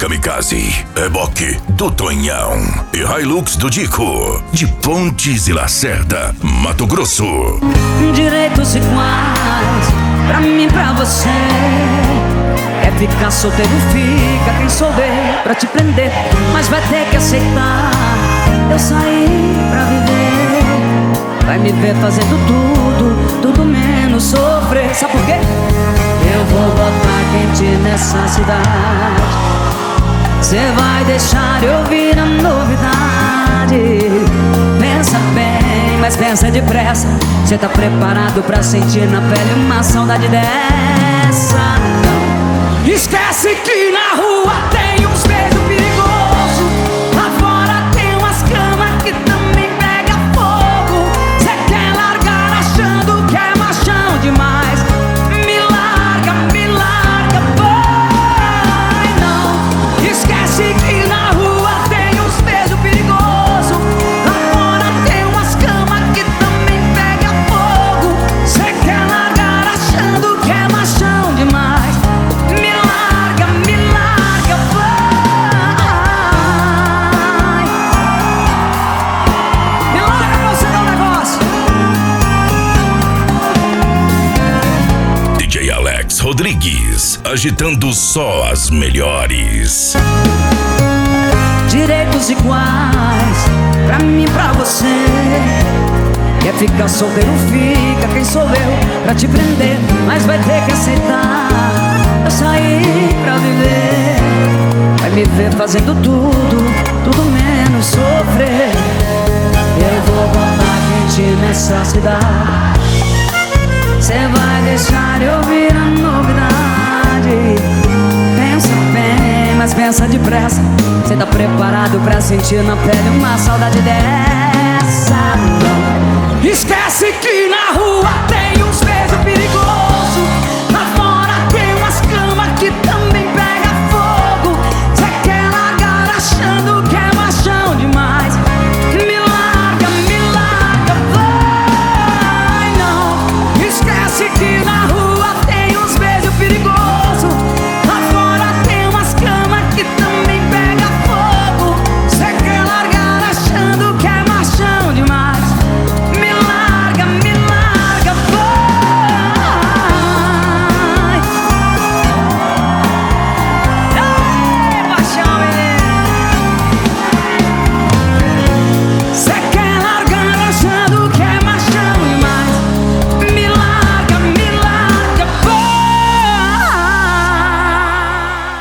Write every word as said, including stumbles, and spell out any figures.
Kamikaze, reboque do Tonhão e Hilux do Dico, de Pontes e Lacerda, Mato Grosso. Direitos iguais, pra mim e pra você. Quer ficar solteiro, fica. Quem souber pra te prender, mas vai ter que aceitar. Eu saí pra viver, vai me ver fazendo tudo, tudo menos sofrer. Sabe por quê? Eu vou botar quente nessa cidade. Cê vai deixar eu vir a novidade. Pensa bem, mas pensa depressa. Cê tá preparado pra sentir na pele uma saudade dessa? Não. Esquece que na rua tem uns beijos perigosos. Lá fora tem umas camas que também pega fogo. Cê quer largar achando que é machão demais. Me larga, me larga, vai. Não. Esquece que na rua tem uns beijos perigosos. Lá fora tem umas camas que também pega fogo. Cê quer largar achando que é machão demais. Me larga, me larga, vai. Me larga pra você dar um negócio. D J Alex Rodrigues, agitando só as melhores. Direitos iguais, pra mim e pra você. Quer ficar solteiro, fica. Quem sou eu pra te prender, mas vai ter que aceitar. Eu saí pra viver, vai me ver fazendo tudo, tudo menos sofrer. Eu vou botar quente nessa cidade. Cê vai deixar eu vir a novidade. Pensa bem, mas pensa depressa. Cê tá preparado pra sentir na pele uma saudade dessa?